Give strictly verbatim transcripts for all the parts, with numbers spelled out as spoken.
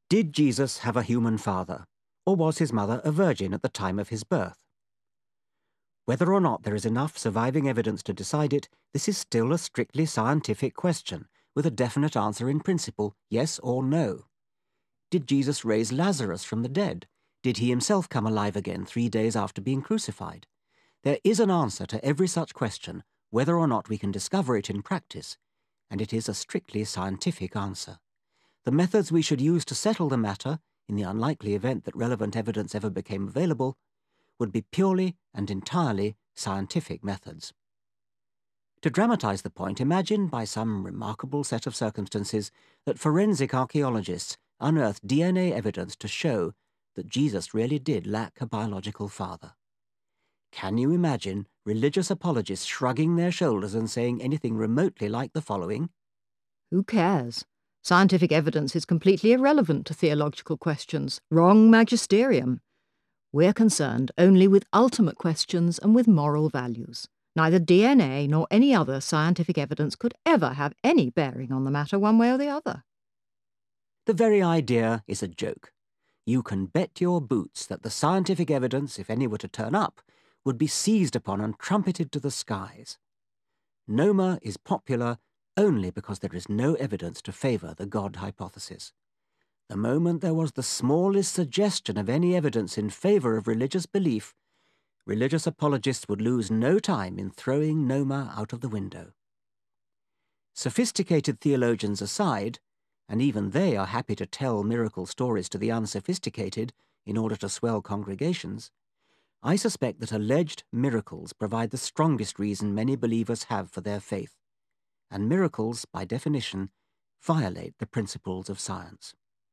Did Jesus have a human father, or was his mother a virgin at the time of his birth? Whether or not there is enough surviving evidence to decide it, this is still a strictly scientific question, with a definite answer in principle, yes or no. Did Jesus raise Lazarus from the dead? Did he himself come alive again three days after being crucified? There is an answer to every such question, whether or not we can discover it in practice, and it is a strictly scientific answer. The methods we should use to settle the matter, in the unlikely event that relevant evidence ever became available, would be purely and entirely scientific methods. To dramatize the point, imagine, by some remarkable set of circumstances, that forensic archaeologists unearth D N A evidence to show that Jesus really did lack a biological father. Can you imagine religious apologists shrugging their shoulders and saying anything remotely like the following? Who cares? Scientific evidence is completely irrelevant to theological questions. Wrong magisterium. We're concerned only with ultimate questions and with moral values. Neither D N A nor any other scientific evidence could ever have any bearing on the matter one way or the other. The very idea is a joke. You can bet your boots that the scientific evidence, if any were to turn up, would be seized upon and trumpeted to the skies. Noma is popular only because there is no evidence to favour the God hypothesis. The moment there was the smallest suggestion of any evidence in favour of religious belief, religious apologists would lose no time in throwing Noma out of the window. Sophisticated theologians aside, and even they are happy to tell miracle stories to the unsophisticated in order to swell congregations, I suspect that alleged miracles provide the strongest reason many believers have for their faith, and miracles, by definition, violate the principles of science.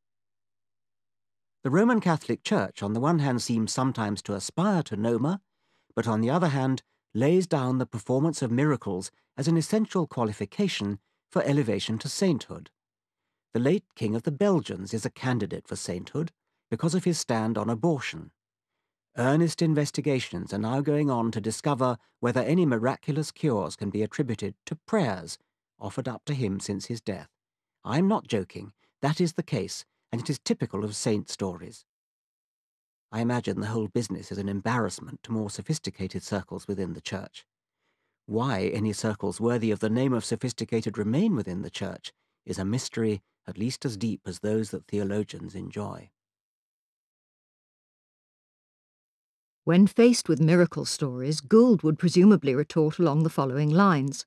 The Roman Catholic Church on the one hand seems sometimes to aspire to Noma, but on the other hand lays down the performance of miracles as an essential qualification for elevation to sainthood. The late King of the Belgians is a candidate for sainthood because of his stand on abortion. Earnest investigations are now going on to discover whether any miraculous cures can be attributed to prayers offered up to him since his death. I'm not joking. That is the case, and it is typical of saint stories. I imagine the whole business is an embarrassment to more sophisticated circles within the Church. Why any circles worthy of the name of sophisticated remain within the Church is a mystery at least as deep as those that theologians enjoy. When faced with miracle stories, Gould would presumably retort along the following lines.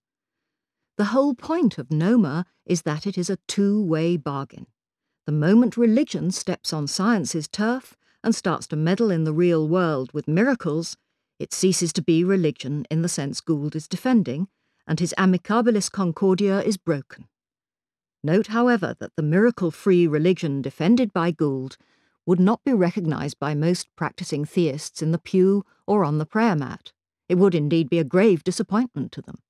The whole point of Noma is that it is a two-way bargain. The moment religion steps on science's turf and starts to meddle in the real world with miracles, it ceases to be religion in the sense Gould is defending, and his amicabilis concordia is broken. Note, however, that the miracle-free religion defended by Gould would not be recognised by most practising theists in the pew or on the prayer mat. It would indeed be a grave disappointment to them.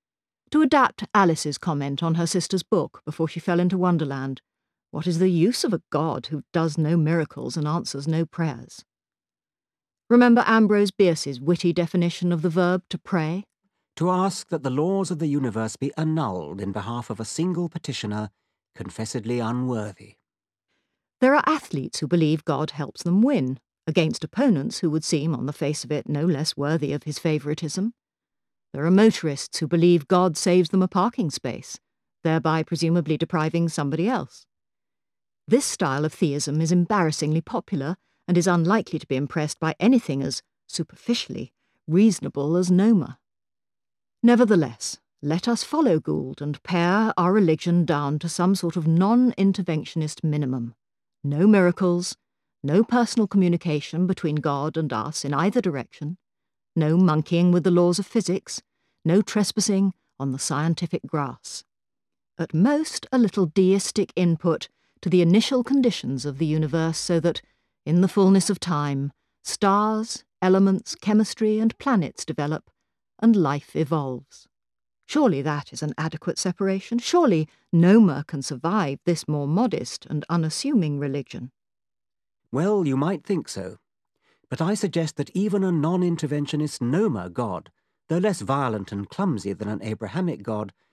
To adapt Alice's comment on her sister's book before she fell into Wonderland, what is the use of a God who does no miracles and answers no prayers? Remember Ambrose Bierce's witty definition of the verb to pray? To ask that the laws of the universe be annulled in behalf of a single petitioner, confessedly unworthy. There are athletes who believe God helps them win, against opponents who would seem, on the face of it, no less worthy of his favouritism. There are motorists who believe God saves them a parking space, thereby presumably depriving somebody else. This style of theism is embarrassingly popular and is unlikely to be impressed by anything as, superficially, reasonable as Noma. Nevertheless, let us follow Gould and pare our religion down to some sort of non-interventionist minimum. No miracles, no personal communication between God and us in either direction, no monkeying with the laws of physics, no trespassing on the scientific grass. At most, a little deistic input to the initial conditions of the universe so that, in the fullness of time, stars, elements, chemistry, and planets develop, and life evolves. Surely that is an adequate separation. Surely Noma can survive this more modest and unassuming religion. Well, you might think so. But I suggest that even a non-interventionist Noma God, though less violent and clumsy than an Abrahamic God,